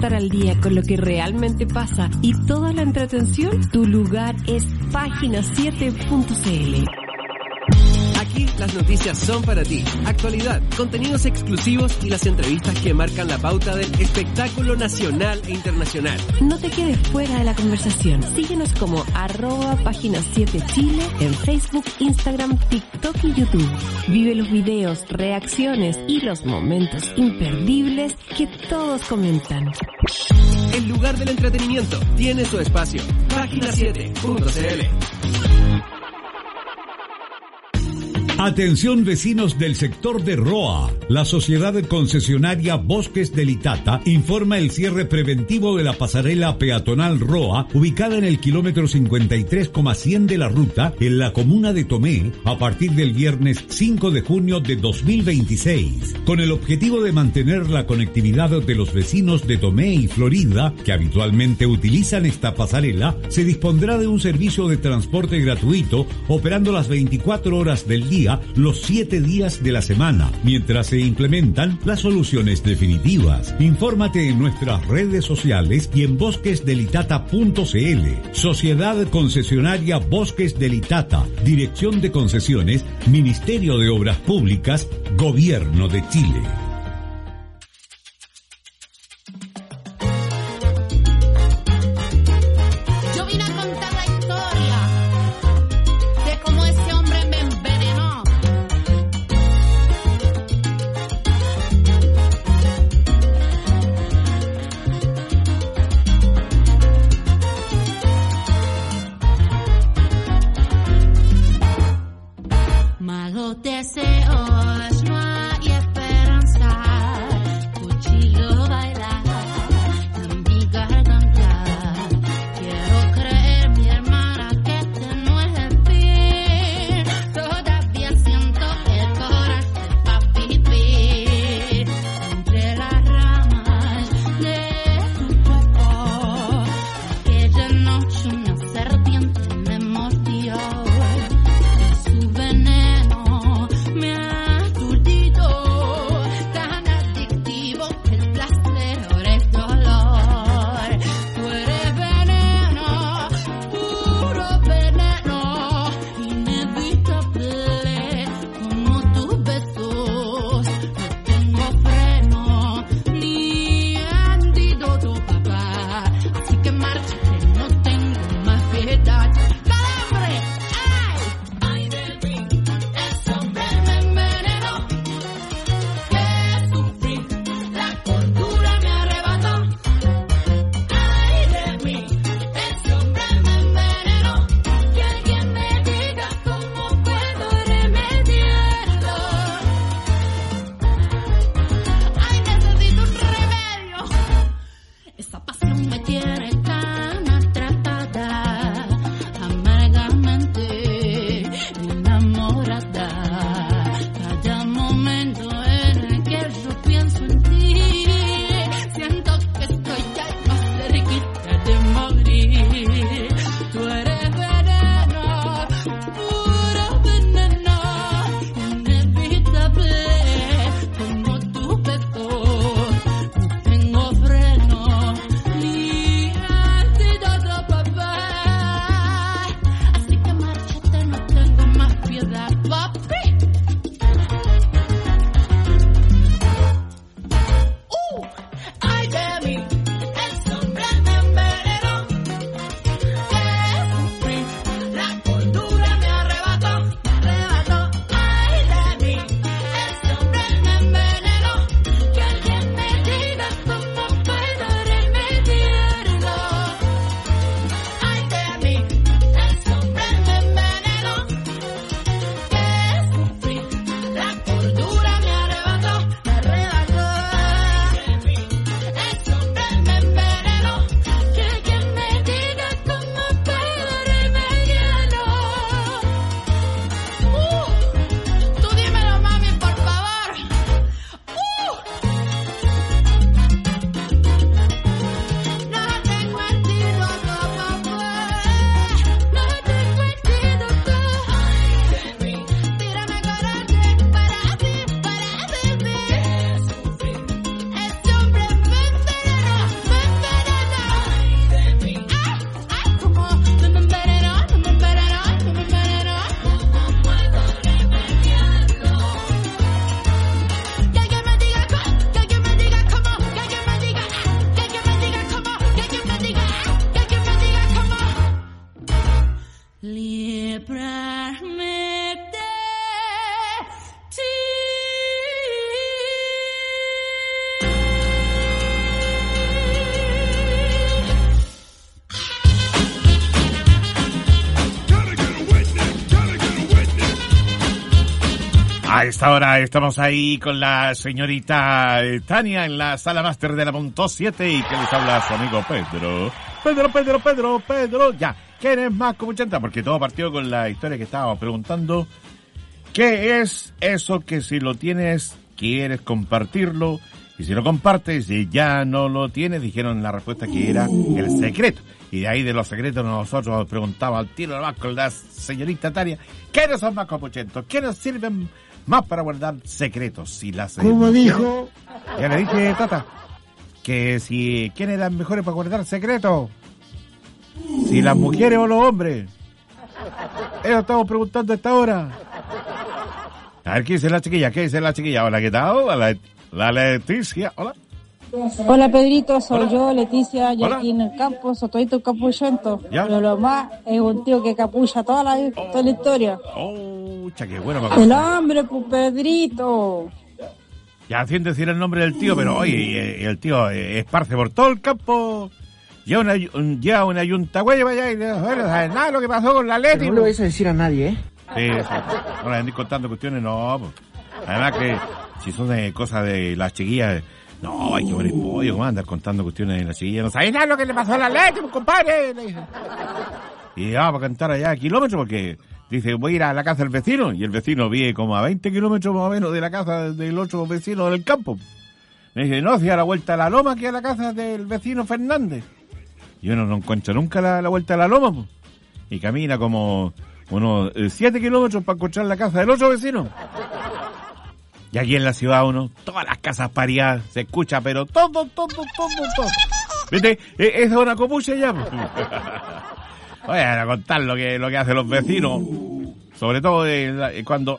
estar al día con lo que realmente pasa y toda la entretención, tu lugar es Página7.cl. Aquí las noticias son para ti. Actualidad, contenidos exclusivos y las entrevistas que marcan la pauta del espectáculo nacional e internacional. No te quedes fuera de la conversación. Síguenos como @Página7Chile en Facebook, Instagram, TikTok y YouTube. Vive los videos, reacciones y los momentos imperdibles que todos comentan. El lugar del entretenimiento tiene su espacio. Página7.cl. Atención vecinos del sector de Roa. La sociedad concesionaria Bosques del Itata informa el cierre preventivo de la pasarela peatonal Roa, ubicada en el kilómetro 53,100 de la ruta, en la comuna de Tomé, a partir del viernes 5 de junio de 2026. Con el objetivo de mantener la conectividad de los vecinos de Tomé y Florida, que habitualmente utilizan esta pasarela, se dispondrá de un servicio de transporte gratuito, operando las 24 horas del día, los 7 días de la semana, mientras se implementan las soluciones definitivas. Infórmate en nuestras redes sociales y en bosquesdelitata.cl. Sociedad Concesionaria Bosques del Itata, Dirección de Concesiones, Ministerio de Obras Públicas, Gobierno de Chile. Malos deseos, no hay esperanza. amarme de ti. A esta hora estamos ahí con la señorita Tania en la sala máster de la Punto 7 y que les habla su amigo Pedro. Pedro. Ya, ¿quién es más copuchenta? Porque todo partió con la historia que estábamos preguntando. ¿Qué es eso que si lo tienes, quieres compartirlo? Y si lo compartes y ya no lo tienes, dijeron la respuesta que era el secreto. Y de ahí de los secretos nosotros nos preguntamos al tiro más con la señorita Tania, ¿quiénes son más copuchentos? ¿Quiénes sirven más para guardar secretos? Si las ¿Cómo dijo? Ya le dije, Tata, que si quiénes eran mejores para guardar secretos, si las mujeres o los hombres. Eso estamos preguntando a esta hora. A ver, ¿qué dice la chiquilla? Hola, ¿qué tal? La Leticia, hola. Hola Pedrito, soy Hola. yo, Leticia, y Hola. aquí en el campo soy todito capuchento. ¿Ya? Pero lo más es un tío que capucha toda la historia. Oh, qué bueno. El hombre, pues Pedrito. Ya sin decir el nombre del tío, pero oye, el tío esparce por todo el campo. Lleva una yunta, güey, vaya, y no sabes nada de lo que pasó con la Leti. Pero no le vais a decir a nadie, ¿eh? Sí, no le andéis contando cuestiones, no. Pues. Además que si son cosas de las chiquillas, no, hay que poner pollo, ¿cómo andar contando cuestiones de las chiquillas? No sabéis nada de lo que le pasó a la Leti, pues, compadre. Le dicen. Y vamos a cantar allá a kilómetros porque dice, voy a ir a la casa del vecino. Y el vecino vive como a 20 kilómetros más o menos de la casa del otro vecino del campo. Me dice, no, si a la vuelta a la loma que a la casa del vecino Fernández. Yo no encuentro nunca la vuelta a la loma, pues. Y camina como unos 7 kilómetros para encontrar la casa del otro vecino. Y aquí en la ciudad todas las casas pareadas, se escucha, pero todo. ¿Viste? Esa es una copucha ya, pues. Voy a contar lo que hacen los vecinos, sobre todo cuando...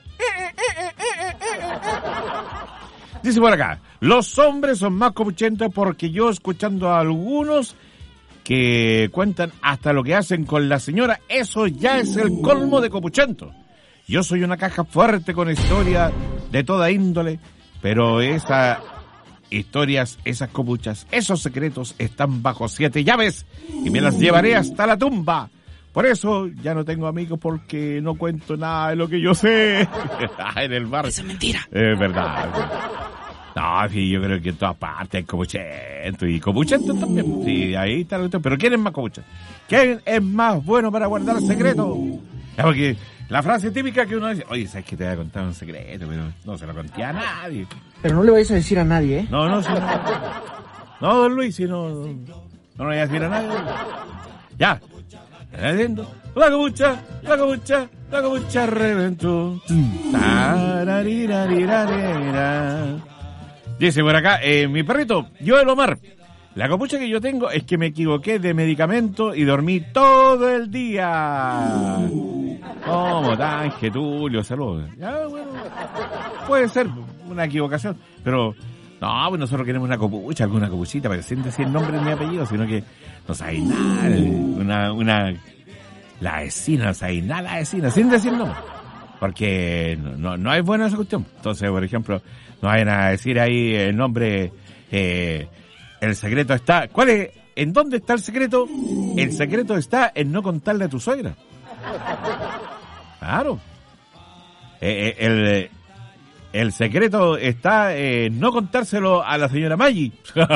Dice por acá, los hombres son más copuchentos porque yo escuchando a algunos que cuentan hasta lo que hacen con la señora, eso ya es el colmo de copuchento. Yo soy una caja fuerte con historia de toda índole, pero esas historias, esas copuchas, esos secretos están bajo 7 llaves y me las llevaré hasta la tumba. Por eso ya no tengo amigos porque no cuento nada de lo que yo sé en el bar. Eso es mentira. Es verdad. No, sí, yo creo que en todas partes hay copuchento y copuchento también. Sí, ahí está el tema. Pero ¿quién es más copuchento? ¿Quién es más bueno para guardar secretos? Porque la frase típica que uno dice, oye, sabes que te voy a contar un secreto, pero no se lo conté a nadie. Pero no le vais a decir a nadie, ¿eh? No, don Luis, si no lo voy a decir a nadie. Ya. Diciendo, la copucha reventó. Dice por acá, mi perrito, yo el Omar. La copucha que yo tengo es que me equivoqué de medicamento y dormí todo el día. ¿Cómo tan, Getulio? Saludos. Ya, bueno, puede ser una equivocación, pero no, pues nosotros queremos una copucha, alguna copuchita, pero sin decir nombre ni apellido, sino que no sabéis nada, la vecina, no sabéis nada la vecina, sin decir nombre. Porque no es buena esa cuestión. Entonces, por ejemplo, no vayan a decir ahí el nombre, el secreto está... ¿Cuál es? ¿En dónde está el secreto? El secreto está en no contarle a tu suegra. Claro. El secreto está en no contárselo a la señora Maggi.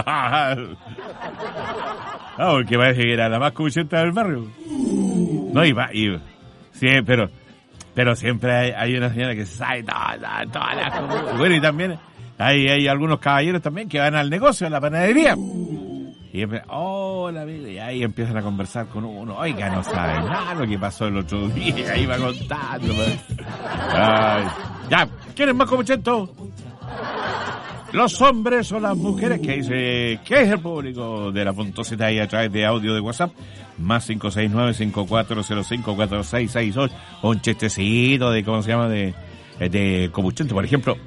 Porque parece que era la más copuchenta del barrio. No, sí, pero siempre hay una señora que sabe todas las cosas. Bueno, y también hay algunos caballeros también que van al negocio, a la panadería. Y hola, amigo, y ahí empiezan a conversar con uno. Oiga, no sabe nada lo que pasó el otro día. Y ahí va contando. Ay. Ya, ¿quién es más copuchento? ¿Los hombres o las mujeres? ¿Qué dice el público de la Punto Z ahí a través de audio de WhatsApp? Más 569-5405-4668. Un chistecito de, ¿cómo se llama? De copuchento. Por ejemplo,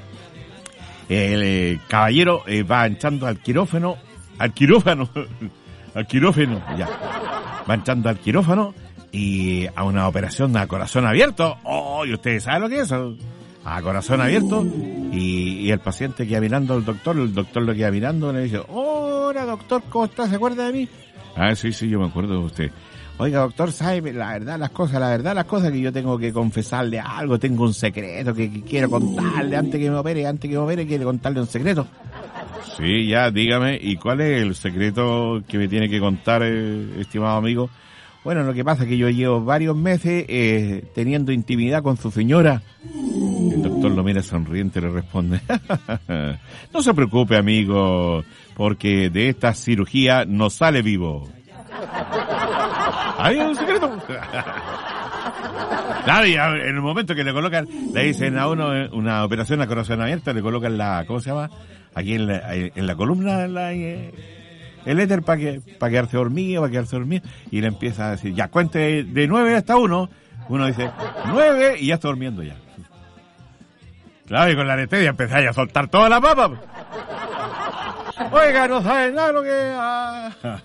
el caballero va entrando al quirófano, ya. Va entrando al quirófano y a una operación a corazón abierto. Oh, ¿y ustedes saben lo que es eso? A corazón abierto, y el paciente queda mirando al doctor, el doctor lo queda mirando y le dice, hola doctor, ¿cómo está? ¿Se acuerda de mí? Ah, sí, yo me acuerdo de usted. Oiga doctor, ¿sabe la verdad las cosas que yo tengo que confesarle algo, tengo un secreto que quiero contarle antes que me opere, quiero contarle un secreto. Sí, ya, dígame, ¿y cuál es el secreto que me tiene que contar, estimado amigo? Bueno, lo que pasa es que yo llevo varios meses teniendo intimidad con su señora. El doctor lo mira sonriente y le responde, no se preocupe, amigo, porque de esta cirugía no sale vivo. ¿Hay un secreto? Claro, y en el momento que le colocan, le dicen a uno una operación a corazón abierto, le colocan ¿cómo se llama? Aquí en la columna, el éter para quedarse dormido, y le empieza a decir, ya, cuente de 9 hasta 1. Uno dice, 9, y ya está durmiendo ya. Claro, y con la anestesia empezáis a soltar toda la papa. Oiga, no saben nada lo que...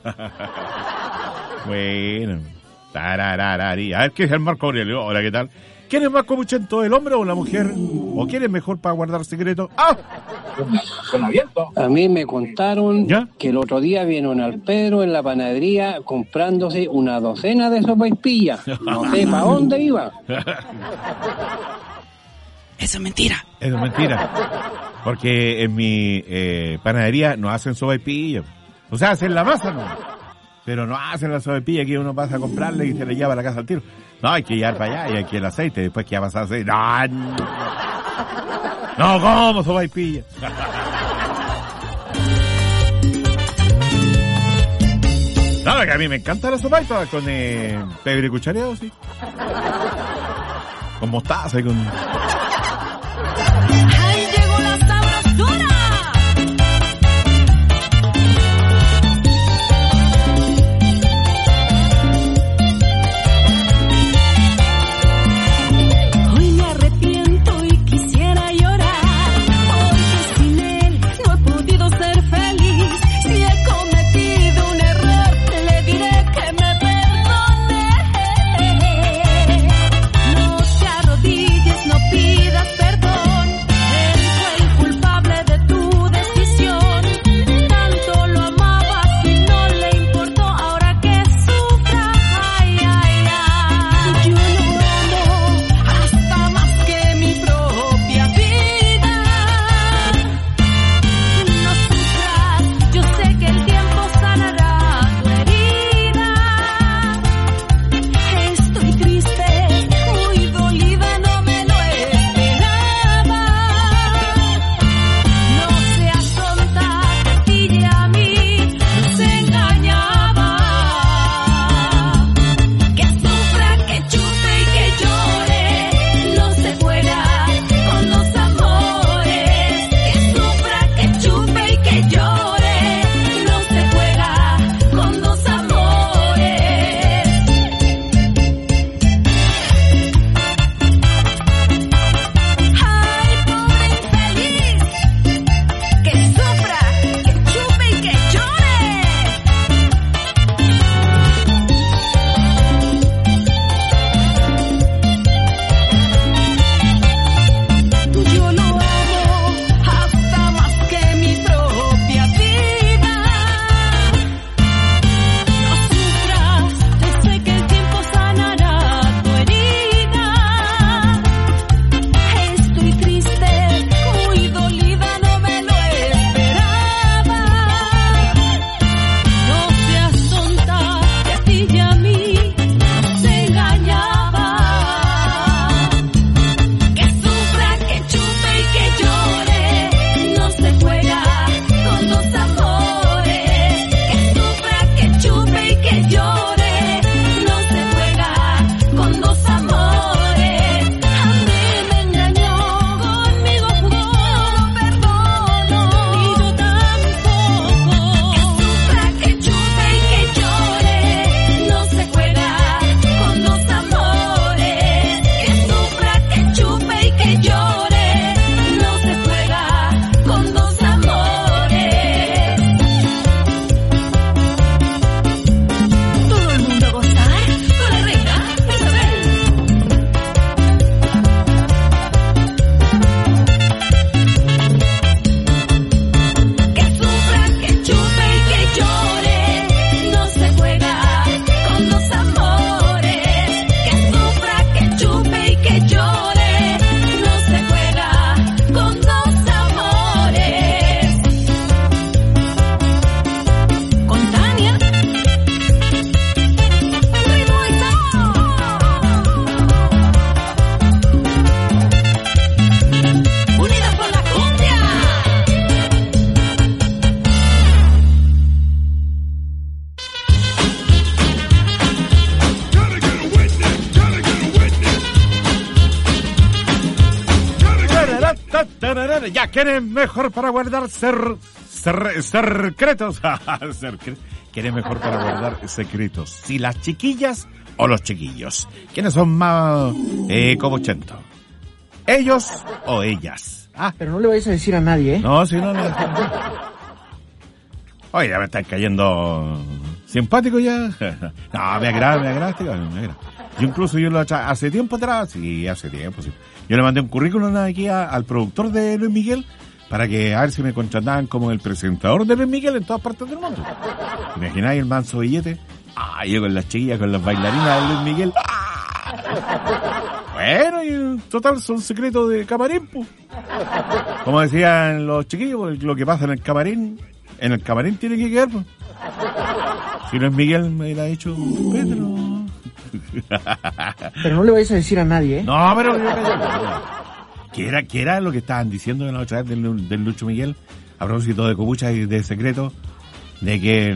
Bueno, tarararari. A ver, ¿qué es el Marco Aurelio? Hola, ¿qué tal? ¿Quién es más copuchento, el hombre o la mujer? ¿O quién es mejor para guardar secretos? ¡Ah! Con abierto. A mí me contaron ¿ya? Que el otro día vino al Pedro en la panadería comprándose una docena de sopaipillas. No sé para dónde iba. Eso es mentira. Eso es mentira. Porque en mi panadería no hacen sopaipillas. O sea, hacen la masa, ¿no? Pero no hacen la sopaipilla que uno pasa a comprarle y se le lleva a la casa al tiro. No, hay que llevar para allá y hay que el aceite, después que ya pasa aceite. No, ¿cómo sopaipilla? No, que a mí me encanta la sopaipilla con pebre y cuchareado, sí. Con mostaza y con... ¡Ahí llegó la sabrosura! Hoy me arrepiento y quisiera llorar, porque sin él no he podido ser feliz. Si he cometido un error, le diré que me perdone. No te arrodilles, no pidas perdón. Ya, ¿quién es mejor para guardar secretos? ¿Quién es mejor para guardar secretos? ¿Si las chiquillas o los chiquillos? ¿Quiénes son más copuchentos? ¿Ellos o ellas? Pero no le vais a decir a nadie, ¿eh? No, si no. Oye, ya me están cayendo simpático ya. No, me agrada. Yo incluso hace tiempo atrás, sí. Yo le mandé un currículum aquí al productor de Luis Miguel para que a ver si me contrataban como el presentador de Luis Miguel en todas partes del mundo. ¿Imagináis el manso billete? Yo con las chiquillas, con las bailarinas de Luis Miguel. Bueno, y en total son secretos de camarín, pues. Como decían los chiquillos, lo que pasa en el camarín tiene que quedar, pues. Si no es Miguel, me lo ha dicho Pedro. Pero no le vais a decir a nadie, ¿eh? No, pero... ¿Qué era lo que estaban diciendo la otra vez del Lucho Miguel? A propósito de copuchas y de secretos, de que...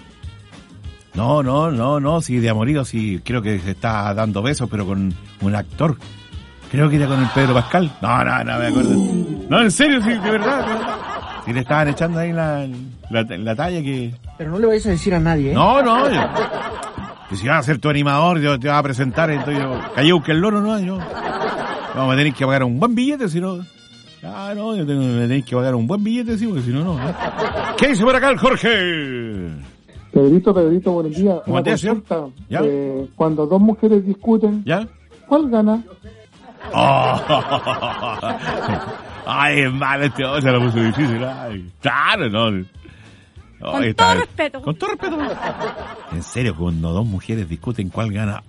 No, sí, de amorío, sí, creo que se está dando besos, pero con un actor. Creo que era con el Pedro Pascal. No, me acuerdo. No, en serio, sí, de verdad. Si le estaban echando ahí la talla que... Pero no le vais a decir a nadie, ¿eh? No, que si vas a ser tu animador, yo te vas a presentar, entonces yo... Callé que el loro, ¿no? Vamos a tener que pagar un buen billete, si no... me tenéis que pagar un buen billete, sí, porque si no. ¿Qué dice por acá el Jorge? Pedrito, buenos días. Buenos días, señor. ¿Ya? Cuando dos mujeres discuten, ¿ya? ¿Cuál gana? Ay, es malo este hombre, se lo puso difícil. Ay, claro, no. Con todo respeto. Con todo respeto. En serio, cuando dos mujeres discuten, ¿cuál gana?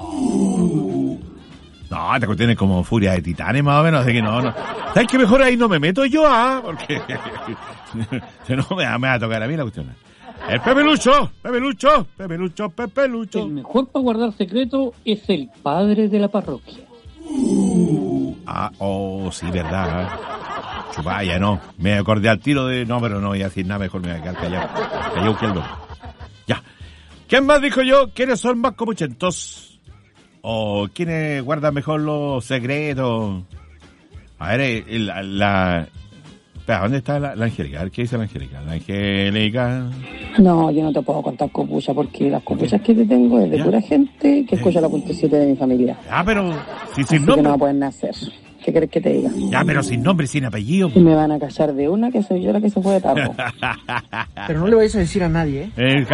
No, esta cuestión es como furia de titanes, más o menos, así que no. ¿Sabes qué? Mejor ahí no me meto yo, porque si no me va a tocar a mí la cuestión. El Pepe Lucho. El mejor para guardar secreto es el padre de la parroquia. Sí, verdad. Chupaya, no. Me acordé al tiro de... No, pero no voy a decir nada, mejor me voy a quedar callado que el loco. Ya. ¿Quién más dijo yo? ¿Quiénes son más copuchentos? ¿O quiénes guardan mejor los secretos? A ver, Espera, ¿dónde está la Angélica? A ver, ¿qué dice la Angélica? La Angélica... No, yo no te puedo contar copuchas porque las copuchas que te tengo es de pura gente que escucha la punta 7 de mi familia. Pero sin así nombre. Que no pueden nacer. ¿Qué querés que te diga? Pero sin nombre, sin apellido. Y me van a callar de una que soy yo la que se fue de tarro. Pero no le vais a decir a nadie, ¿eh?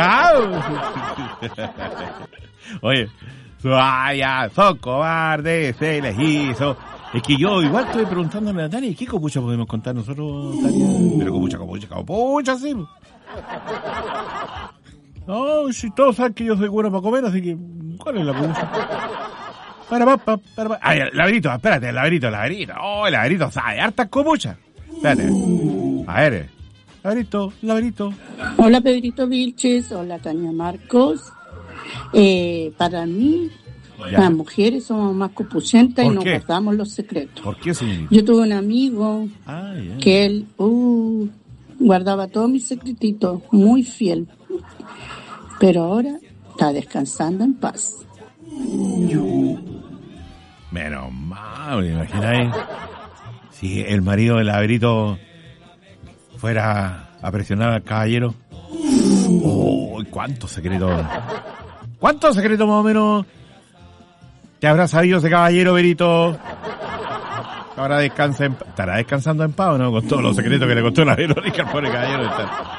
Oye, son cobardes, se les hizo... Es que yo igual estoy preguntándole a Tania, ¿qué copucha podemos contar nosotros, Tania? Pero copucha, sí. No, si todos saben que yo soy bueno para comer, así que, ¿cuál es la copucha? Para. Ay, Laberito, espérate, Laberito. Oh, el Laberito sabe hartas copuchas. Espérate. A ver, Laberito. Hola, Pedrito Vilches. Hola, Tania Marcos. Para mí... Ya. Las mujeres somos más copuchentas y nos qué? guardamos los secretos. ¿Por qué, señorita? Yo tuve un amigo que él guardaba todos mis secretitos, muy fiel. Pero ahora está descansando en paz. Menos mal, ¿me imagináis? Si el marido del Laberito fuera a presionar al caballero. ¿Cuántos secretos más o menos te habrá sabido ese caballero, Berito? Ahora estará descansando en paz, ¿no? Con todos los secretos que le contó la Verónica al pobre caballero.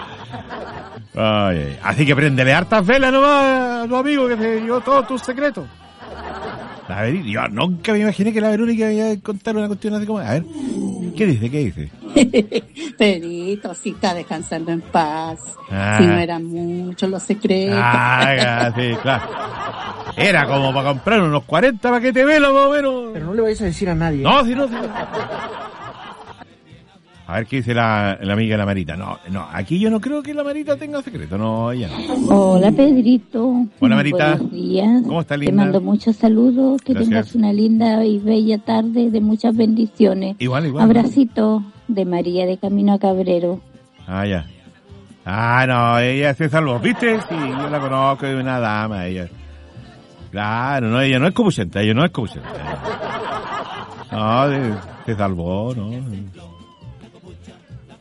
Así que préndele hartas velas nomás a tu amigo que te dio todos tus secretos. La Verónica, yo nunca me imaginé que la Verónica iba a contar una cuestión así como... A ver, ¿qué dice? Pedrito, sí está descansando en paz. Si no eran muchos los secretos. Sí, claro. Era como para comprar unos 40 paquetes de vela, más o menos. Pero no le vais a decir a nadie. No, si no. A ver qué dice la amiga de la Marita. No, aquí yo no creo que la Marita tenga secreto. No, ella no. Hola, Pedrito. Hola, Marita. Buenos días. ¿Cómo está, linda? Te mando muchos saludos. Que tengas una linda y bella tarde de muchas bendiciones. Igual. Abracito de María de Camino a Cabrero. Ya. No, ella se salvó. ¿Viste? Sí, yo la conozco, es una dama, ella. Claro, no, ella no es copuchenta, No, se salvó, ¿no?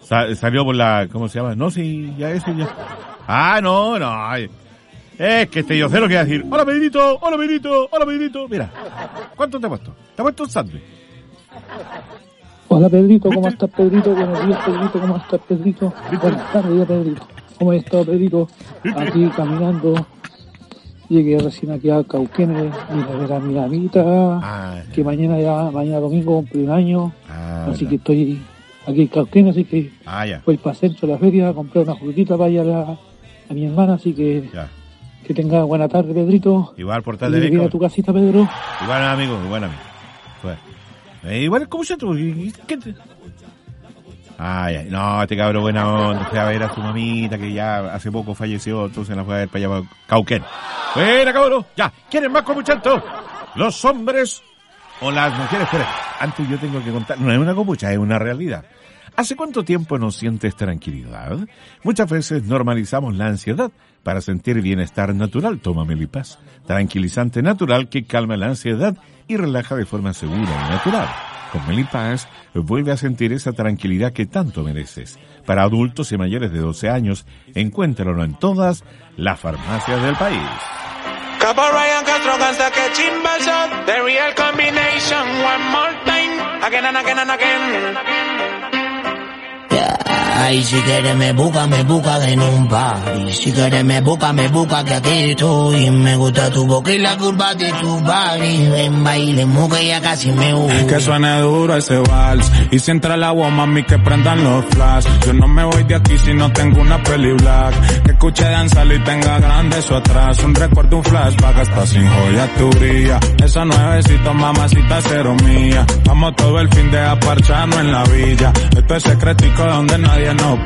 Salió por la... ¿Cómo se llama? No, sí, ya ese ya... Ah, no. Es que este yocero quiere decir, hola Pedrito. Mira, ¿cuánto te ha puesto? Te ha puesto un sándwich. Hola Pedrito, ¿cómo estás Pedrito? Buenos días Pedrito, ¿cómo estás Pedrito? Buenas tardes Pedrito. ¿Cómo has estado Pedrito? Aquí caminando. Llegué recién aquí a Cauquenes, vine a ver a mi amiguita, que mañana domingo cumple un año, así que estoy aquí en Cauquenes, así que voy para el centro de la feria a comprar una frutita para ir a mi hermana, así que que tenga buena tarde Pedrito. Igual por tarde viene a tu casita Pedro. Igual amigo. Igual como yo tú. No, este cabrón buena onda, fue a ver a su mamita que ya hace poco falleció, entonces la fue a ver para allá Cauquén. Buena cabrón, ya, ¿quieren más copuchanto? ¿Los hombres o las mujeres? Espera, antes yo tengo que contar, no es una copucha, es una realidad. ¿Hace cuánto tiempo no sientes tranquilidad? Muchas veces normalizamos la ansiedad para sentir bienestar natural. Toma Melipaz, tranquilizante natural que calma la ansiedad y relaja de forma segura y natural. Con Melipaz, vuelve a sentir esa tranquilidad que tanto mereces. Para adultos y mayores de 12 años, encuéntralo en todas las farmacias del país. Capo Ryan Castro hasta que chimba shot. The real combination, one more time. Again and again and again. Ay, si quieres me busca en un party. Si quieres me busca que aquí estoy. Me gusta tu boca y la curva de tu body. Ven, bailemos que ya casi me voy. Que suene duro ese vals. Y si entra el agua, mami, que prendan los flash. Yo no me voy de aquí si no tengo una peli black. Que escuche danzar y tenga grande eso atrás. Un recuerdo, un flashback, hasta sin joya tu brilla. Esa nuevecita, mamacita, cero mía. Vamos todo el fin de aparcharnos en la villa. Esto es secretico donde nadie nos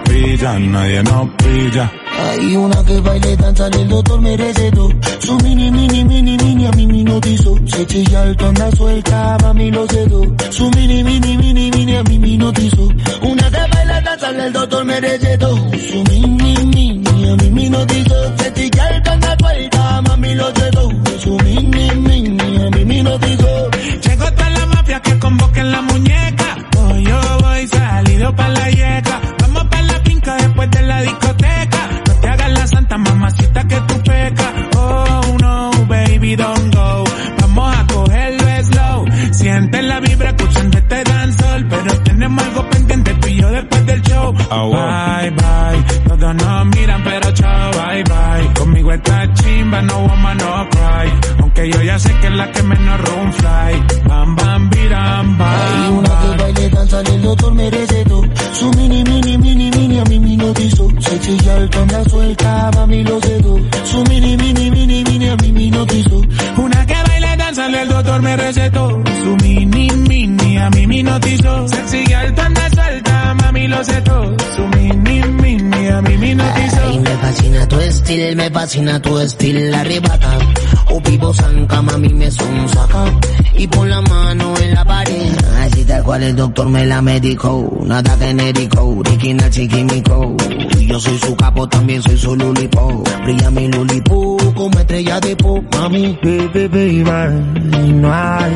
pilla. Hay una que baile, danza, el doctor me recetó. Su mini, a mí me notizó. Se chilla el tonda suelta, mami lo sedó. Su mini, a mí me notizó. Una que baila, danza, el doctor me recetó. Su mini, a mí me notizó. Se chilla el tonda suelta, mami lo sedó. Su mini, a mí me notizó. Llegó toda la mafia que convoquen la muñeca. Hoy yo voy salido pa' la yeca. Vamos pa' la finca después de la discoteca. No te hagas la santa mamacita que tú pecas. Oh no, baby, don't go. Vamos a cogerlo slow. Siente la vibra escuchando este dancehall. Pero tenemos algo pendiente tú y yo después del show. Bye, bye. Todos nos miran pero chao, bye, bye. Conmigo esta chimba, no woman, no cry. Aunque yo ya sé que es la que menos room fly. Bam, bam, biram, bam. Hay una que baile, danza, el doctor me recetó. Su mini, a mí me notizó. Se chilla el tonda suelta, mami lo sedó. Su mini, a mí me notizó. Una que baile, danza, el doctor me recetó. Su mini, a mí me notizó. Se chilla el tonda suelta, mami lo sedó. Su mini, a mí me notizó. Ay, me fascina tu estilo, arrebata. O vivo zanca, mami me sonsaca. Y pon la mano en la pared. Así tal cual el doctor me la medicó. Nada genérico, original chiquimico. Yo soy su capo, también soy su lulipo. Brilla mi lulipo como estrella de pop, mami. Baby, no hay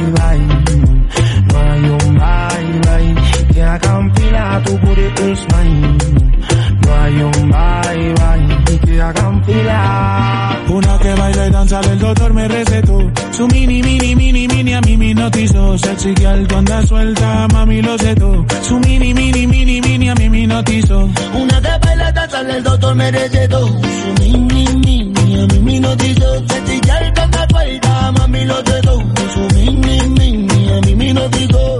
un bye que haga un fila, tu booty is mine. No hay un bye que haga un fila. Una que baila y danza, el doctor me recetó. Su mini, a mí me notizó. Sexy girl, tu anda suelta, mami lo setó. Su mini, a mí me notizó. Una que baila y danza, el doctor me recetó. Su mini, a mí me notizó. Sexy girl, tu anda suelta, mami lo setó. Su mini, a mí me notizó.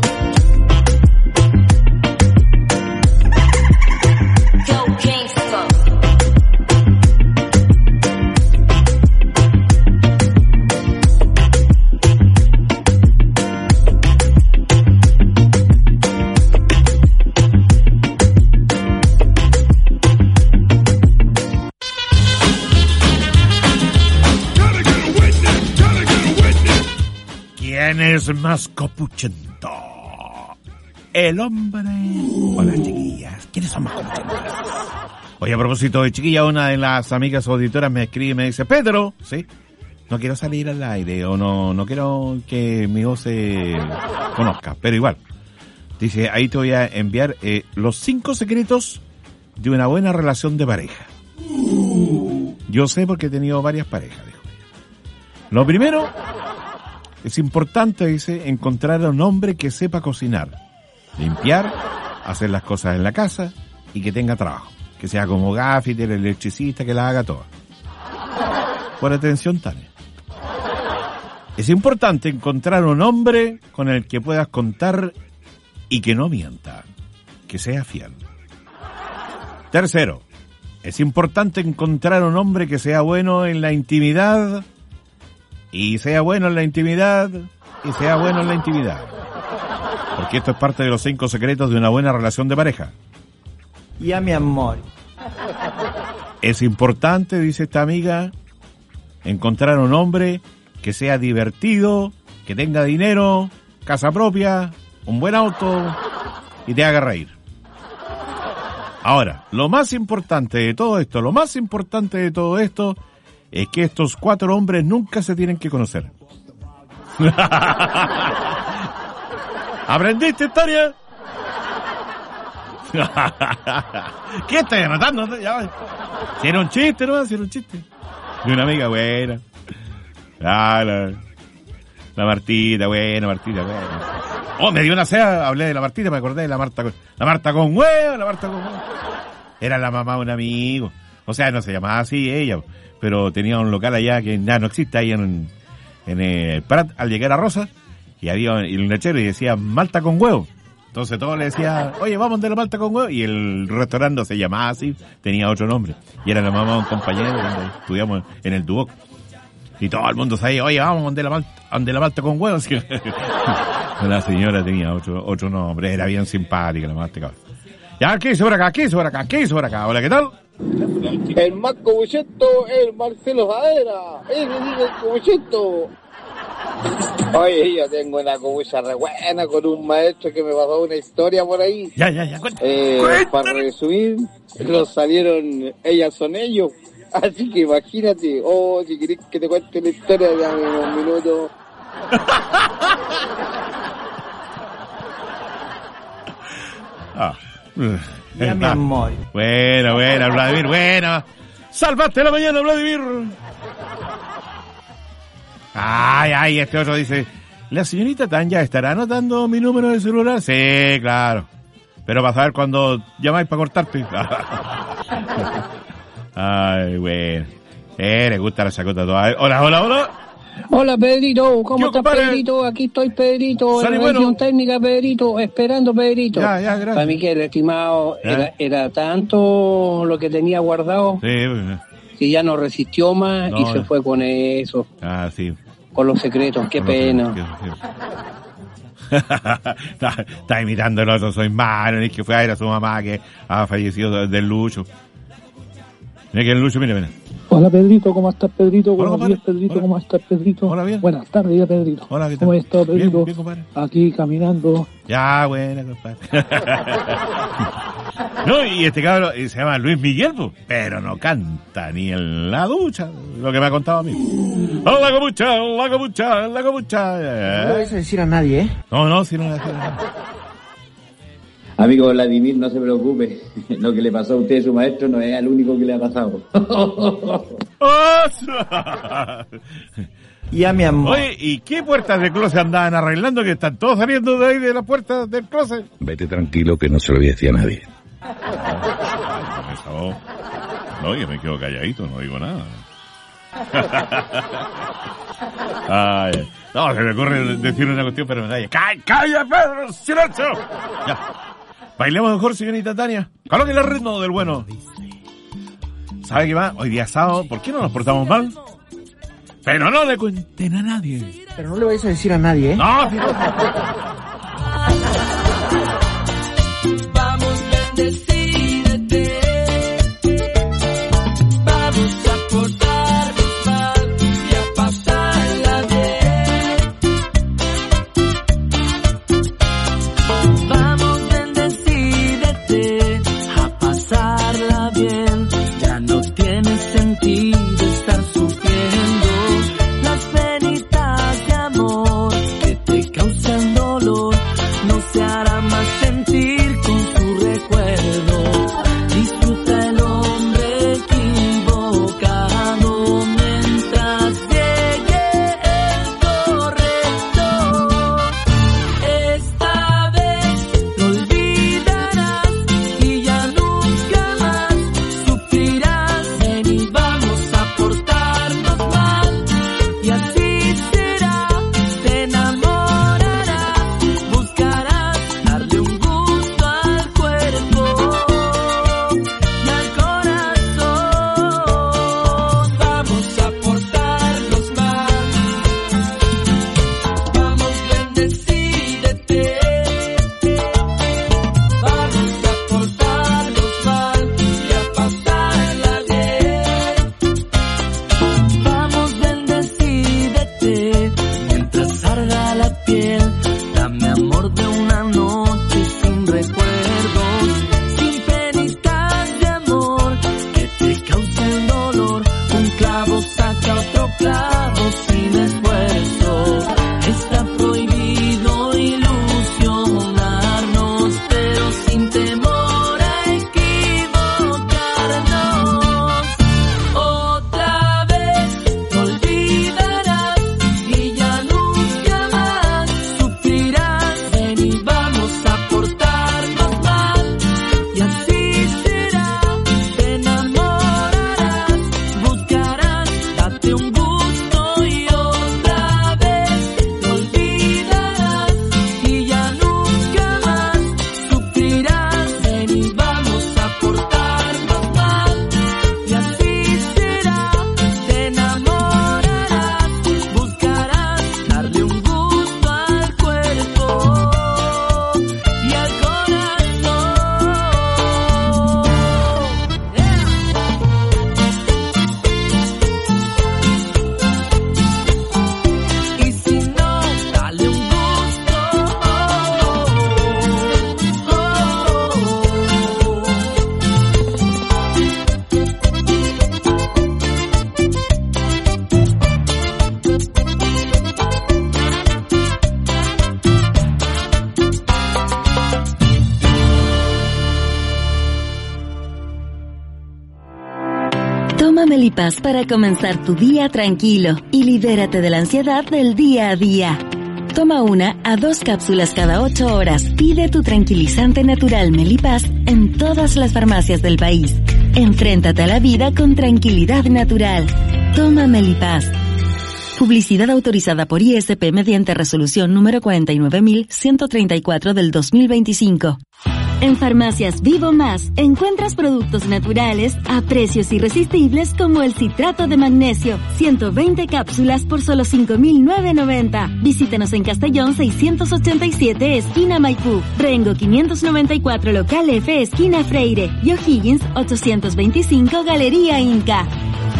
¿Quién es más copuchento? ¿El hombre o las chiquillas? ¿Quiénes son más copuchentos? Oye, a propósito de chiquilla, una de las amigas auditoras me escribe y me dice, Pedro, ¿sí? No quiero salir al aire o no quiero que mi voz se conozca, pero igual. Dice, ahí te voy a enviar los 5 secretos de una buena relación de pareja. Yo sé porque he tenido varias parejas, dijo. Lo primero, es importante, dice, encontrar a un hombre que sepa cocinar, limpiar, hacer las cosas en la casa y que tenga trabajo. Que sea como gaffiter, electricista, que la haga toda. Por atención, Tania. Es importante encontrar un hombre con el que puedas contar y que no mienta, que sea fiel. Tercero, es importante encontrar un hombre que sea bueno en la intimidad y sea bueno en la intimidad y sea bueno en la intimidad. Porque esto es parte de los 5 secretos de una buena relación de pareja. Ya, mi amor. Es importante, dice esta amiga, encontrar un hombre que sea divertido, que tenga dinero, casa propia, un buen auto y te haga reír. Ahora, lo más importante de todo esto es que estos 4 hombres nunca se tienen que conocer. ¿Aprendiste, historia? ¿Qué estás anotando? Si era un chiste, ¿no? Si era un chiste. De una amiga buena. La Martita, buena. Oh, me dio una sea, hablé de la Martita, me acordé de la Marta con huevo. Era la mamá de un amigo. O sea, no se llamaba así ella, pero tenía un local allá que ya no existe, ahí en el Prat, al llegar a Rosa, y había un lechero y decía Malta con huevo. Entonces todos le decían, oye, vamos de la Malta con huevo, y el restaurante no se llamaba así, tenía otro nombre, y era la mamá de un compañero cuando estudiamos en el Duoc. Y todo el mundo sabía, oye, vamos de la Malta con huevo. Así que la señora tenía otro nombre, era bien simpática la Malta. Ya, ¿qué hizo por acá? Hola, ¿qué tal? El más cobuchento es el Marcelo Sadera. Ese dice el cobuchento. Oye, yo tengo una cobucha re buena con un maestro que me pasó una historia por ahí. Ya. Para resumir, los salieron ellas son ellos. Así que imagínate, si querés que te cuente la historia, dame unos minutos. Ya, mi amor. Buena, Vladimir, buena. Salvaste la mañana, Vladimir. Ay, este otro dice, ¿la señorita Tanya estará anotando mi número de celular? Sí, claro. Pero para saber cuándo llamáis para cortarte. Ay, bueno. Le gusta la chacota toda. Hola. Hola, Pedrito. ¿Cómo estás, Pedrito? Aquí estoy, Pedrito. En la región técnica, Pedrito. Esperando, Pedrito. Ya, gracias. Para mí que el estimado era tanto lo que tenía guardado que ya no resistió más y se fue con eso. Sí. Con los secretos. Qué pena. Está imitando el otro. Soy malo. Es que fue a ver a su mamá que ha fallecido del Lucho. Mira que el Lucho, mira. Hola, Pedrito, ¿cómo estás, Pedrito? Buenos días, Pedrito, Hola. ¿Cómo estás, Pedrito? Hola, bien. Buenas tardes, ya, Pedrito. Hola, ¿qué tal? ¿Cómo has estado, Pedrito? Bien, compadre. Aquí, caminando. Ya, buena, compadre. No, y este cabrón se llama Luis Miguel, pero no canta ni en la ducha, lo que me ha contado a mí. La copucha. No lo vais a decir a nadie, ¿eh? No, si no le decía nada. Amigo Vladimir, no se preocupe. Lo que le pasó a usted, su maestro, no es al único que le ha pasado. Ya, mi amor. Oye, ¿y qué puertas de closet andaban arreglando que están todos saliendo de ahí de las puertas del closet? Vete tranquilo que no se lo voy a decir a nadie. No, yo me quedo calladito, no digo nada. No, se me ocurre decir una cuestión, pero me da. ¡Calla, Pedro! ¡Silencio! Ya. Bailemos mejor, señorita Tania. Coloque el ritmo del bueno. ¿Sabe qué va? Hoy día sábado, ¿por qué no nos portamos mal? Pero no le cuenten a nadie. Pero no le vais a decir a nadie, ¿eh? No, si no. Vamos, bendecídete. Vamos a portarnos mal y a pasarla bien. Vamos, bendecídete, a pasarla bien. Ya no tiene sentido estar sufriendo las penitas de amor que te causan dolor. Toma Melipaz para comenzar tu día tranquilo y libérate de la ansiedad del día a día. Toma 1 a 2 cápsulas cada 8 horas. Pide tu tranquilizante natural Melipaz en todas las farmacias del país. Enfréntate a la vida con tranquilidad natural. Toma Melipaz. Publicidad autorizada por ISP mediante resolución número 49.134 del 2025. En Farmacias Vivo Más encuentras productos naturales a precios irresistibles como el citrato de magnesio, 120 cápsulas por solo 5.990. Visítanos en Castellón 687, esquina Maipú, Rengo 594, local F, esquina Freire, y O'Higgins 825, Galería Inca.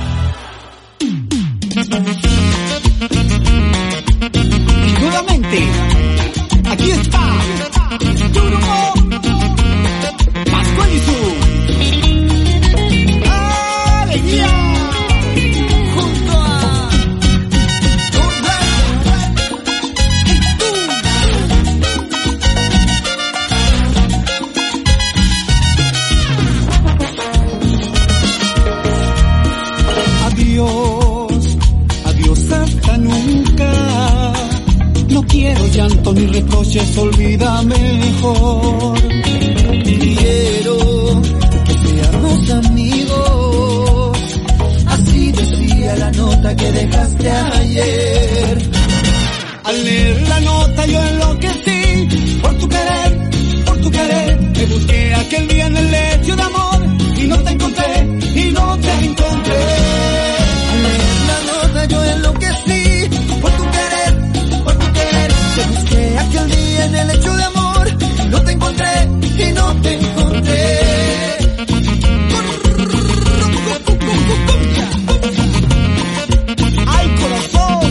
Y nuevamente, aquí está Turbo Pascual y su alegría junto a Adiós, adiós hasta nunca. No quiero llanto ni reproches, olvida mejor. Quiero que seamos amigos, así decía la nota que dejaste ayer. Al leer la nota yo enloquecí, por tu querer, te busqué aquel día en el lecho de amor, y no te encontré, y no te encontré. Al leer la nota yo enloquecí, por tu querer, te busqué aquel día en el lecho de amor, y no te encontré, y no te encontré. ¡Ay, corazón!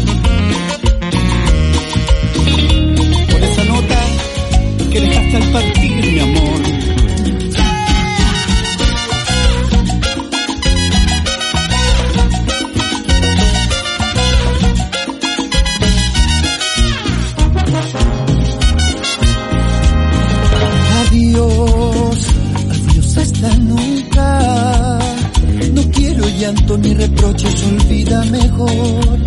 Por esa nota que dejaste al partir, mi amor. Adiós hasta nunca. No quiero llanto ni reproches, olvida mejor.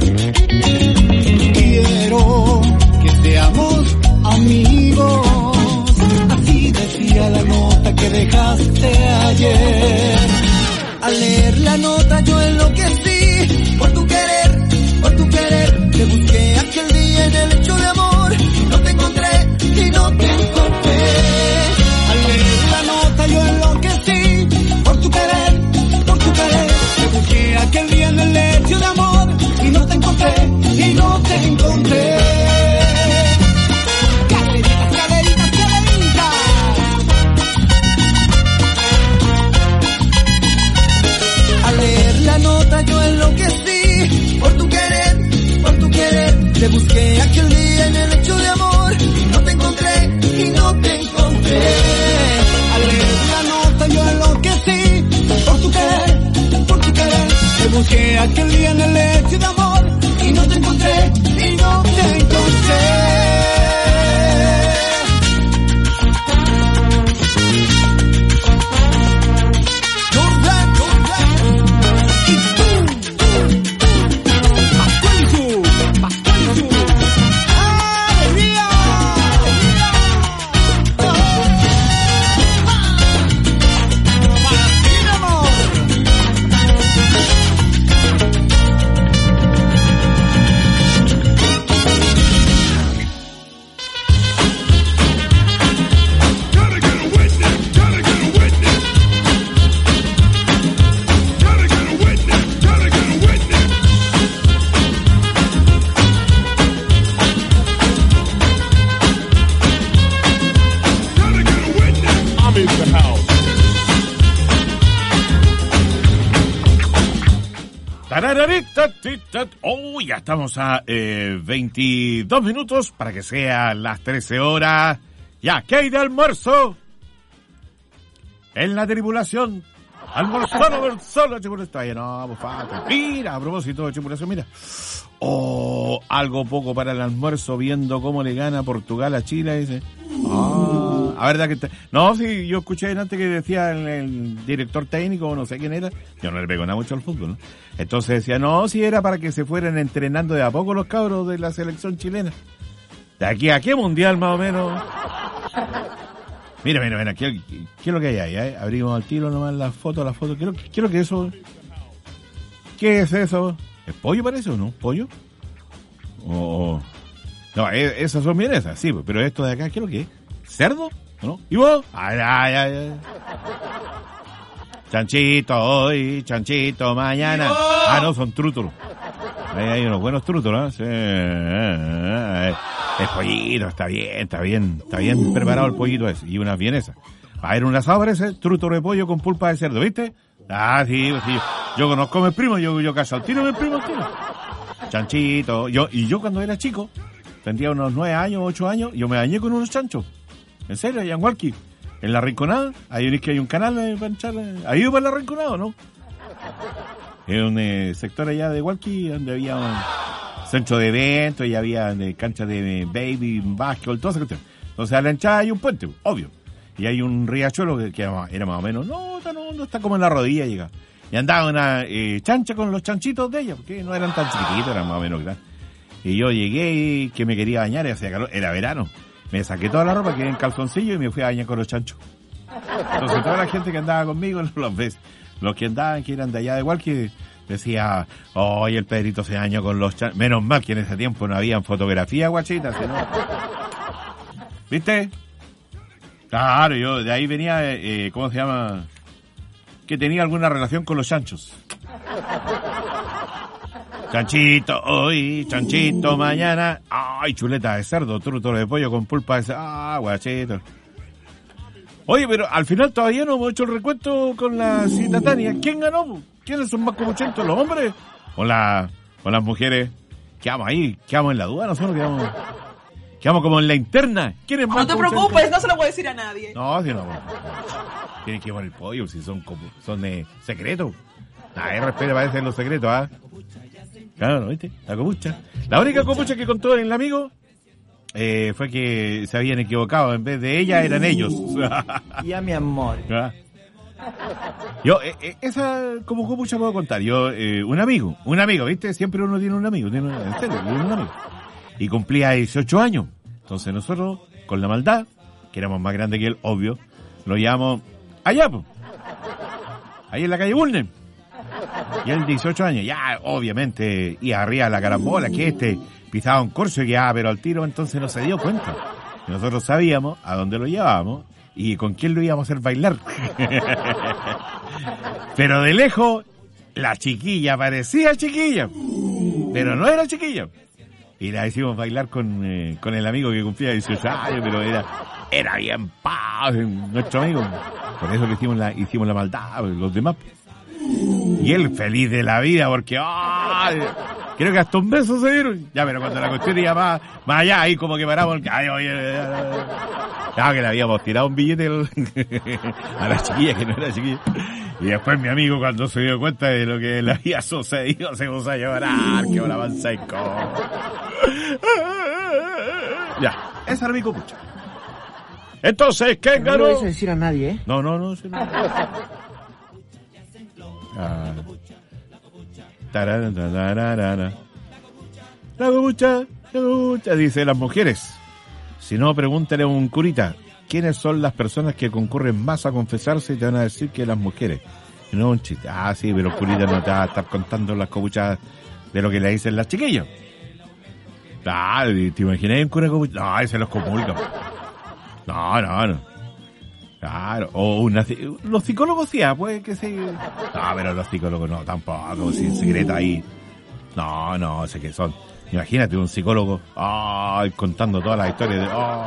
Quiero que seamos amigos, así decía la nota que dejaste ayer. Al leer la nota yo enloquecí, por tu querer, te busqué aquel día en el lecho de amor, no te encontré, y no te encontré. Al leer la nota yo enloquecí, por tu querer, te busqué aquel día en el lecho de amor, y no te encontré, y no te encontré. Caderitas, caderitas, caderitas. Al leer la nota yo enloquecí, por tu querer, te busqué aquel día en el lecho de amor, y no te encontré, y no te encontré. Al leer la nota yo enloquecí, por tu querer, te busqué aquel día en el lecho de amor, y no te encontré, y no te encontré. Oh, ya estamos a 22 minutos para que sean las 13 horas. Ya, ¿qué hay de almuerzo? En la tripulación. Almorzó, solo, chipulación. No, pues falta. Mira, a propósito de chipulación, mira. Oh, algo poco para el almuerzo, viendo cómo le gana Portugal a Chile. Dice, Ah, verdad que... No, sí, yo escuché antes que decía el director técnico, no sé quién era, yo no le pego nada mucho al fútbol, ¿no? Entonces decía, no, si era para que se fueran entrenando de a poco los cabros de la selección chilena. ¿De aquí a qué mundial, más o menos? Mira, ¿qué es lo que hay ahí? Abrimos al tiro nomás la foto. ¿Qué es lo que es eso? ¿Qué es eso? ¿Es pollo parece o no? ¿Pollo? No, esas son vienesas, sí, pero esto de acá, ¿qué es lo que es? ¿Cerdo? ¿No? ¿Y vos? Ay. Chanchito hoy, chanchito mañana. Ah, no, son trúturos. Ahí hay unos buenos trúturos, ¿no? Sí. Es pollito, está bien preparado el pollito ese. Y unas vienesas. Va a ir un asado, parece, trútoro de pollo con pulpa de cerdo, ¿viste? Ah, sí. Yo conozco a mis primos, yo caso al tiro a mis primos, tío. Chanchito. Yo cuando era chico, tendría unos 9 años, 8 años, yo me bañé con unos chanchos. En serio, allá en Hualqui. En La Rinconada, ahí que hay un canal para echar. ¿Has ido para La Rinconada o no? Es un sector allá de Hualqui donde había un centro de eventos y había canchas de baby, básquetbol, todo eso. Entonces a la hinchada hay un puente, obvio. Y hay un riachuelo que era más o menos, no está como en la rodilla, llega. Y andaba una chancha con los chanchitos de ella, porque no eran tan chiquititos, eran más o menos grandes. Y yo llegué y que me quería bañar y hacía calor, era verano. Me saqué toda la ropa, quedé en calzoncillo y me fui a bañar con los chanchos. Entonces toda la gente que andaba conmigo, los que andaban, que eran de allá de igual, que decía, oye, el Pedrito se bañó con los chanchos. Menos mal que en ese tiempo no habían fotografía, guachita, ¿sí, no? ¿Viste? Claro, yo de ahí venía, ¿cómo se llama? Que tenía alguna relación con los chanchos. Chanchito hoy, chanchito mañana. Ay, chuleta de cerdo, trútoro de pollo con pulpa de cerdo. Ah, guachito. Oye, pero al final todavía no hemos hecho el recuento con la cita Tania. ¿Quién ganó? ¿Quiénes son más copuchentos, los hombres o las mujeres? Quedamos ahí, quedamos en la duda, nosotros quedamos como en la interna. ¿Quién es más copuchento? No te preocupes, no se lo voy a decir a nadie. No, si no. Tienen que ir por el pollo, si son secretos. Ay, respeta, parece los secretos, ¿ah? Claro, ¿viste? La copucha. La única copucha que contó el amigo fue que se habían equivocado. En vez de ella, eran ellos. Ya, mi amor. Yo, esa como copucha puedo contar. Yo, un amigo, ¿viste? Siempre uno tiene un amigo. En serio, un amigo. Y cumplía 18 años. Entonces nosotros, con la maldad, que éramos más grandes que él, obvio, lo llevamos allá, pues. Ahí en la calle Bulner. Y él 18 años, ya obviamente iba arriba de la carambola, que pisaba un corso y quedaba pero al tiro, entonces no se dio cuenta. Y nosotros sabíamos a dónde lo llevábamos y con quién lo íbamos a hacer bailar. Pero de lejos, la chiquilla parecía chiquilla, pero no era chiquilla. Y la hicimos bailar con el amigo que cumplía 18 años, pero era bien paz, nuestro amigo. Por eso le hicimos la maldad, los demás. Y él feliz de la vida porque creo que hasta un beso se dieron. Ya, pero cuando la cuestión iba más allá, ahí como que paramos claro, que le habíamos tirado un billete a la chiquilla, que no era chiquilla. Y después mi amigo, cuando se dio cuenta de lo que le había sucedido, se puso a llorar, que ahora van seco. Ya, esa era mi copucha. Entonces, ¿qué ganó? No lo vas a decir a nadie, ¿eh? No. La copucha, dice las mujeres. Si no, pregúntale a un curita, ¿quiénes son las personas que concurren más a confesarse? Y te van a decir que las mujeres. Y no un chiste. Ah, sí, pero el curita no te va a estar contando las copuchas de lo que le dicen las chiquillas. Claro, ¿te imaginas un cura copucha? No, ese los comunica. No. Claro, o los psicólogos sí, puede que sí. No, pero los psicólogos no, tampoco, sin secreto ahí. No, sé qué son. Imagínate un psicólogo, contando todas las historias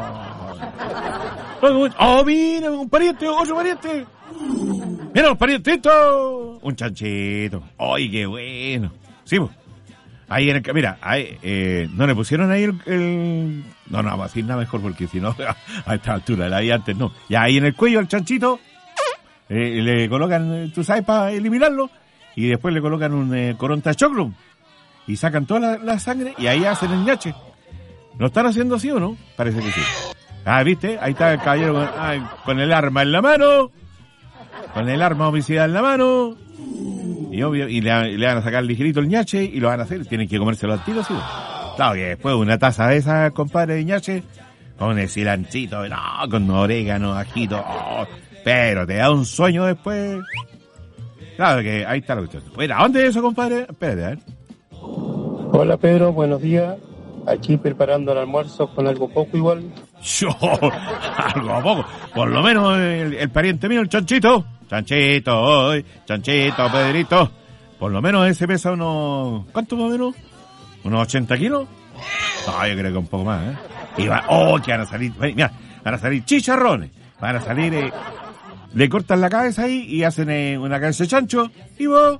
de, mira, un pariente, otro pariente. Mira, un parientito, un chanchito. ¡Ay, qué bueno! Sí, pues. Ahí en el... Mira, ahí, no le pusieron ahí el... No, vamos a decir nada mejor porque si no, a esta altura, la vida antes no. Ya ahí en el cuello al chanchito, le colocan, tú sabes, para eliminarlo, y después le colocan un coronta choclo, y sacan toda la sangre, y ahí hacen el ñache. ¿Lo están haciendo así o no? Parece que sí. Ah, ¿viste? Ahí está el caballero con el arma en la mano. Con el arma homicida en la mano. Y obvio, y le van a sacar ligerito el ñache y lo van a hacer. Tienen que comérselo al tiro, sí. Claro que después una taza de esa, compadre, de ñache, con el cilanchito, no, con orégano, ajito, pero te da un sueño después. Claro que ahí está la cuestión. Bueno, ¿a dónde es eso, compadre? Espérate, a ver. Hola, Pedro, buenos días. Aquí preparando el almuerzo con algo poco igual. Yo, algo poco. Por lo menos el pariente mío, el Chanchito. Chanchito, Pedrito. Por lo menos ese pesa unos... ¿Cuánto más o menos? ¿Unos 80 kilos? No, yo creo que un poco más, ¿eh? Y va... que van a salir... Mira, van a salir chicharrones. Van a salir... le cortan la cabeza ahí y hacen una cabeza de chancho. Y vos...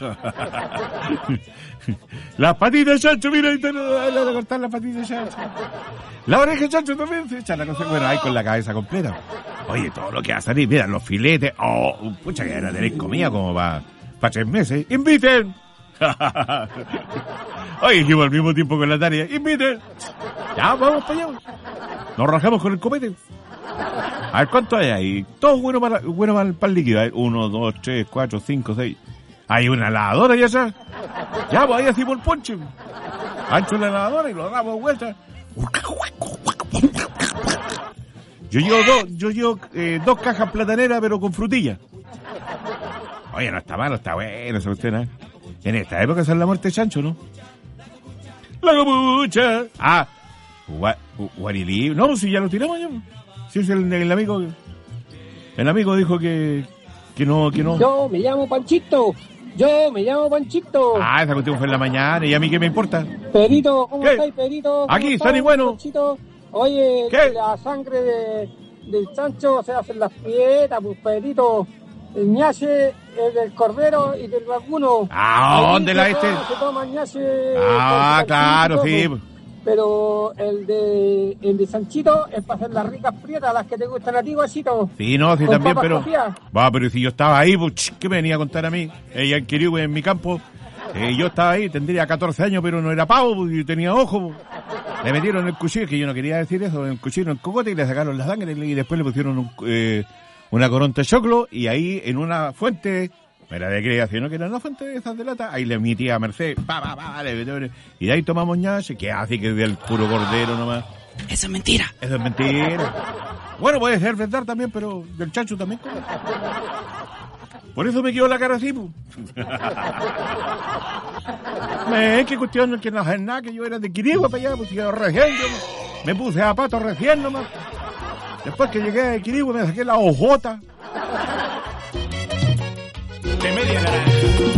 las patitas de chancho, mira, ahí van a cortar las patitas de chancho. La oreja de chancho también se echa la cosa. Bueno, ahí con la cabeza completa. Oye, todo lo que va a salir, mira, los filetes. Pucha, que van a tener comida como para 3 meses. ¡Inviten! Oye, dijimos al mismo tiempo con la tarea. ¡Inviten! Ya, vamos para allá. Nos rajamos con el copete. A ver, ¿cuánto hay ahí? Todos buenos para el líquido. 1, 2, 3, 4, 5, 6. Hay una lavadora ya atrás. Ya, pues ahí hacemos el ponche. Ancho la lavadora y lo damos de vuelta. Yo llevo 2 cajas plataneras, pero con frutilla. Oye, no está malo, está bueno esa cuestión, ¿eh? En esta época es la muerte de chancho, ¿no? La capucha. Guarilí. No, pues si ya lo tiramos ya. Si es el amigo. El amigo dijo que no. Yo me llamo Panchito. Esa cuestión fue en la mañana. ¿Y a mí qué me importa? Pedrito, ¿cómo estáis, Pedrito? Aquí, están y bueno. Panchito? Oye, ¿qué? La sangre del chancho se hacen las prietas, pues, Pedrito. El ñache, el del cordero y del vacuno. ¿Dónde la este? Se toma ñache. Claro, sí. Pero el de Sanchito es para hacer las ricas prietas, las que te gustan a ti, guachito. Sí, no, sí también, pero... pero si yo estaba ahí, pues, ¿qué me venía a contar a mí? Ella en Quirihue, en mi campo. Yo estaba ahí, tendría 14 años, pero no era pavo, pues, yo tenía ojo. Pues. Le metieron el cuchillo, que yo no quería decir eso, el cuchillo en el cocote y le sacaron la sangre y después le pusieron una coronta de choclo y ahí en una fuente... Era de creación, que era una fuente de esas de lata. Ahí le mi tía Mercedes, y de ahí tomamos ñache, que así que del puro cordero nomás. Eso es mentira. Bueno, puede ser verdad también, pero del chancho también. Por eso me quedó la cara así, pues. Qué cuestión, que no es nada, que yo era de Quirihue para allá, pues yo recién, me puse a pato recién nomás. Después que llegué a Quirihue me saqué la ojota. De media naranja.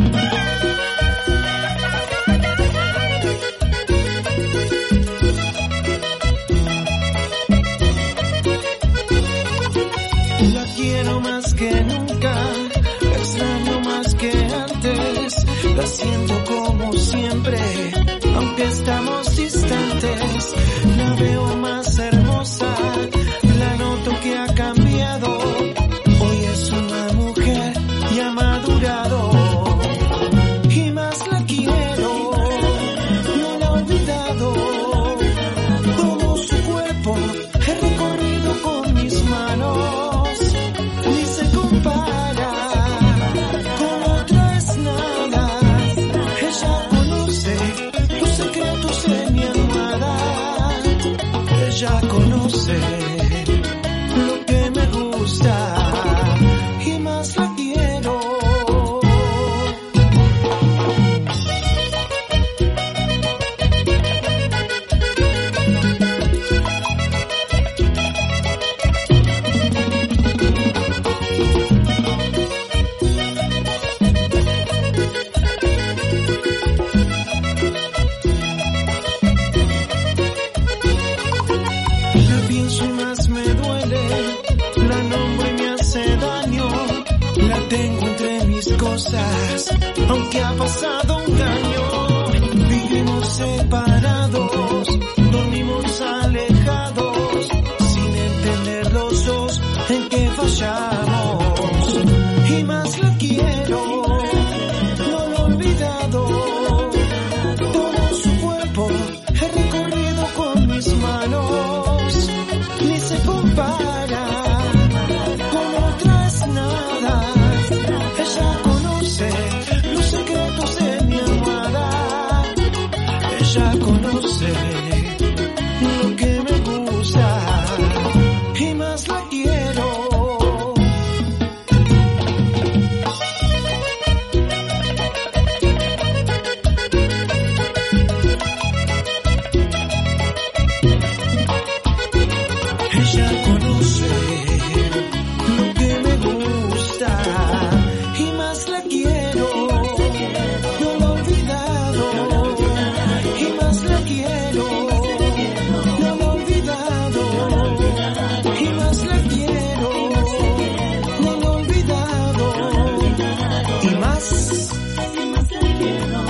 La quiero más que nunca, la extraño más que antes, la siento como siempre, aunque estamos distantes, la veo más hermosa, la noto que ha cambiado, hoy es una mujer ya madurado, y más la quiero, no la he olvidado, todo su cuerpo he recorrido con mis manos, ni se compara con otras nada, ella conoce los secretos de mi amada, ella conoce lo que me gusta. Aunque ha pasado un año, vivimos separados, dormimos alejados, sin entender los dos en qué fallamos. Y más la quiero, no lo he olvidado, todo su cuerpo he recorrido con mis manos, ni se conocer lo que me gusta y más la quiero. No lo he olvidado y más la quiero. No lo he olvidado y más la quiero. No lo he olvidado y más la quiero.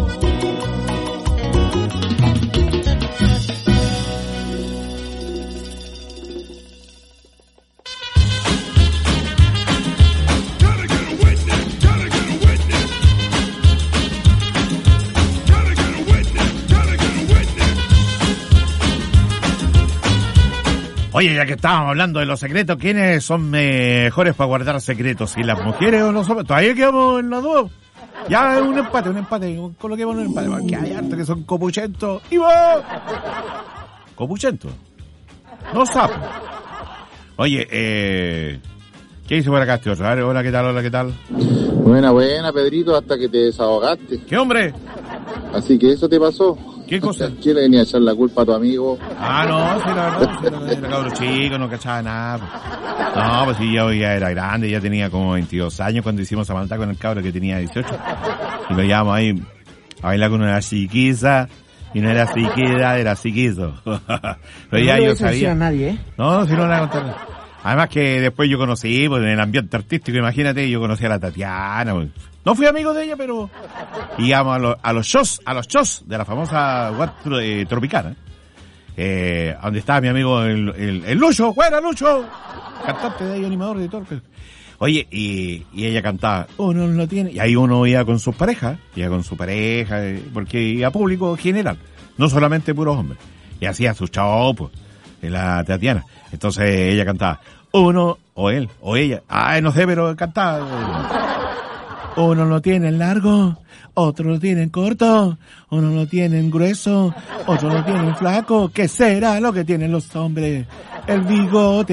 Oye, ya que estábamos hablando de los secretos, ¿quiénes son mejores para guardar secretos? ¿Si las mujeres o los hombres? Todavía quedamos en los dos. Ya es un empate. Coloquemos un empate. Porque hay harto que son copuchentos. ¡Y vos! ¿Copuchentos? No sapo. Oye, ¿qué hizo por acá este otro? A ver, hola, ¿qué tal? Buena, Pedrito, hasta que te desahogaste. ¿Qué hombre? Así que eso te pasó. ¿Qué cosa? ¿Quién le venía a echar la culpa a tu amigo? Ah, no, sí, la verdad, era cabro chico, no cachaba nada. No, pues sí, yo ya era grande, ya tenía como 22 años cuando hicimos a Malta con el cabro que tenía 18. Y lo llevamos ahí a bailar con una chiquiza, y no era chiquita, era chiquizo. Pero ya yo sabía. A nadie, ¿eh? No, si no le voy a contar. Además que después yo conocí, pues en el ambiente artístico, imagínate, yo conocí a la Tatiana, pues. No fui amigo de ella, pero íbamos a los shows de la famosa Tropicana. Donde estaba mi amigo el Lucho, ¡fuera Lucho! Cantante de ahí, animador de todo. Oye, y ella cantaba, uno no tiene, y ahí uno iba con sus parejas, porque iba público general, no solamente puros hombres. Y hacía su show, pues, en la Tatiana. Entonces ella cantaba, uno, o él, o ella, no sé, pero cantaba. Uno lo tiene largo, otro lo tiene corto, uno lo tiene grueso, otro lo tiene flaco. ¿Qué será lo que tienen los hombres? El bigote.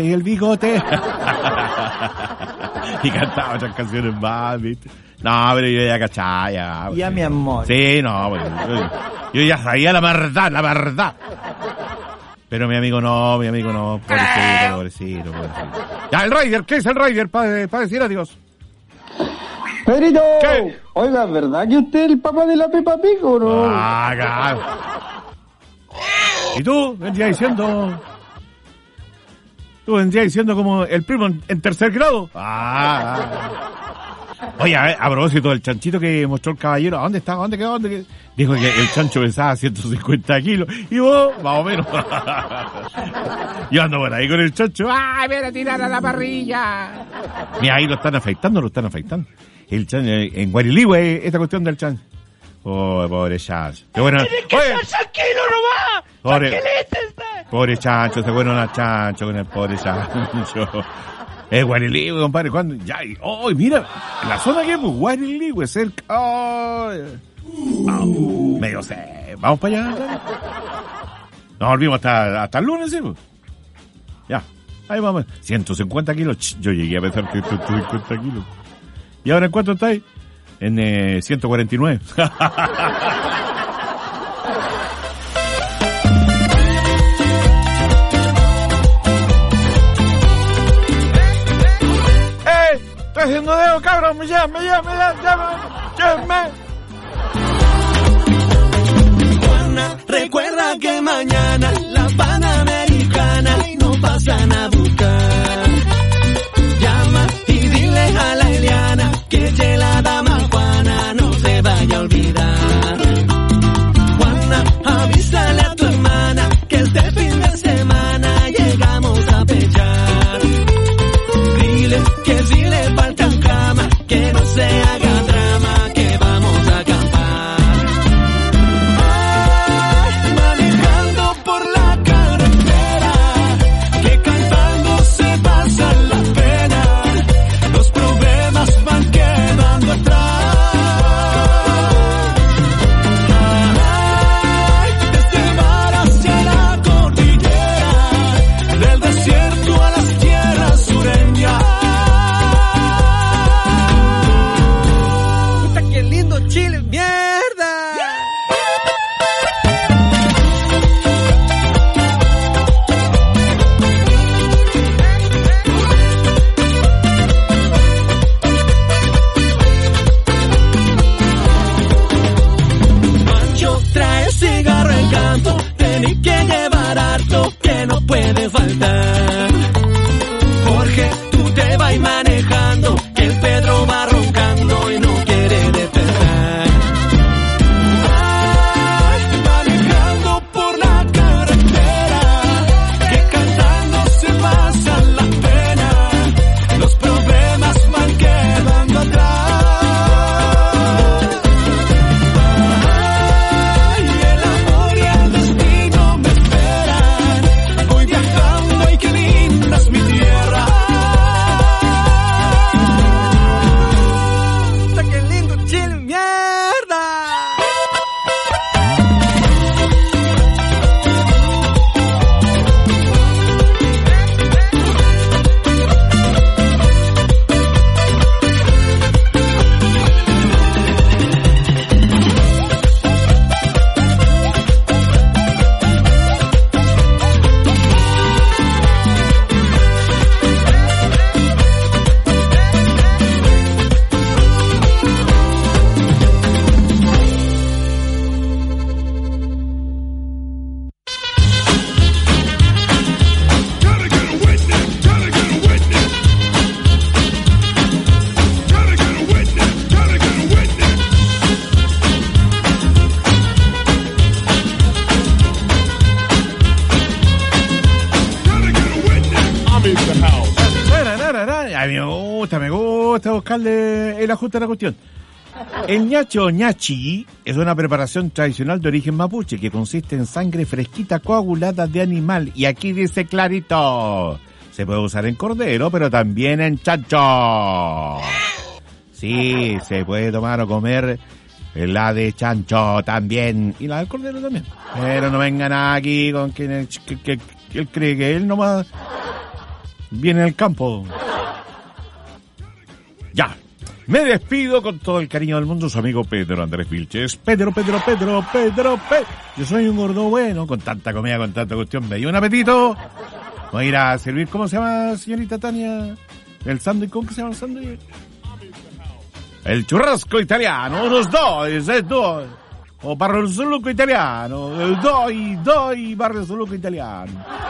Y cantaba otras canciones más, ¿viste? No, pero yo ya cachaba, ya. Ya, mi amor. Sí, no, bueno, yo ya sabía la verdad. Pero mi amigo no, pobrecito. Ya, el Raider, ¿qué es el Raider para decir adiós? Pedrito, ¿qué? Oiga, ¿verdad que usted es el papá de la Peppa Pig o no? Claro. ¿Y tú? Vendría diciendo como el primo en tercer grado. Oye, a propósito del chanchito que mostró el caballero, ¿a dónde está? ¿Dónde quedó? Dijo que el chancho pesaba 150 kilos. Y vos, más o menos. Yo ando por ahí con el chancho. ¡Ay, mira, tirar a la parrilla! Mira, ahí lo están afeitando. El chancho, en Guariligüe, esta cuestión del chancho. Oh, pobre chancho. Qué bueno. ¡Tienes que estar tranquilo nomás! Pobre chancho, se fueron a chancho con el pobre chancho. Es Guariligüe, compadre. ¿Cuándo? Ya, mira, la zona que es Guariligüe, cerca. Medio sé. Vamos para allá. Nos volvimos hasta el lunes, ¿sí? Ya, ahí vamos. 150 kilos. Yo llegué a pesar 150 kilos. ¿Y ahora en cuánto estáis? En 149. Estoy haciendo dedo, cabrón. Me llame. Juana, recuerda que mañana las Panamericanas no pasan a buscar. Llama y dile a la Eliana que la dama Juana no se vaya a olvidar. Juana, avísale a tu hermana que este fin de semana llegamos a pechar. Dile que si le faltan cama, que no se haga drama, que vamos a acampar. Manejando por la carretera, que cantando A mí me gusta buscarle el ajuste a la cuestión. El ñache o ñachi es una preparación tradicional de origen mapuche que consiste en sangre fresquita coagulada de animal. Y aquí dice clarito, se puede usar en cordero, pero también en chancho. Sí, se puede tomar o comer la de chancho también. Y la del cordero también. Pero no vengan aquí con que él cree que él nomás viene al campo. Ya. Me despido con todo el cariño del mundo, su amigo Pedro Andrés Vilches. Pedro. Yo soy un gordo bueno, con tanta comida, con tanta cuestión, me dio un apetito. Voy a ir a servir, ¿cómo se llama, señorita Tania? El sándwich, ¿cómo que se llama el sándwich? El churrasco italiano, unos dos. O barrosoluco italiano, doi barrosoluco italiano.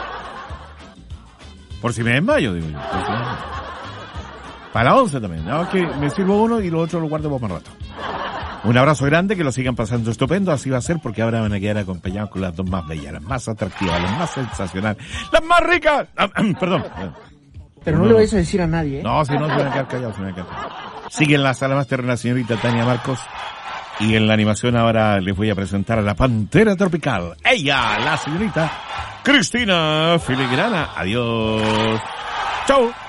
Por si me desmayo, digo yo. Para la 11 también, ¿no? Que me sirvo uno y los otros los guardo para más rato. Un abrazo grande, que lo sigan pasando estupendo, así va a ser, porque ahora van a quedar acompañados con las dos más bellas, las más atractivas, las más sensacionales, las más ricas. Perdón. Pero no le vais a decir a nadie, ¿eh? No, si no, se van a quedar callados, Sigue en la sala más terrena la señorita Tania Marcos, y en la animación ahora les voy a presentar a la Pantera Tropical. Ella, la señorita Cristina Filigrana. Adiós. Chau.